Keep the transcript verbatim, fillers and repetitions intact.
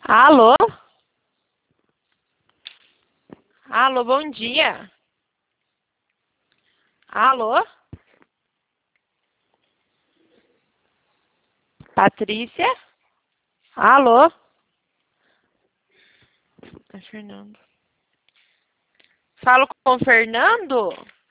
Alô? Alô, bom dia. Alô? Patrícia? Alô? É Fernando. Falo com o Fernando?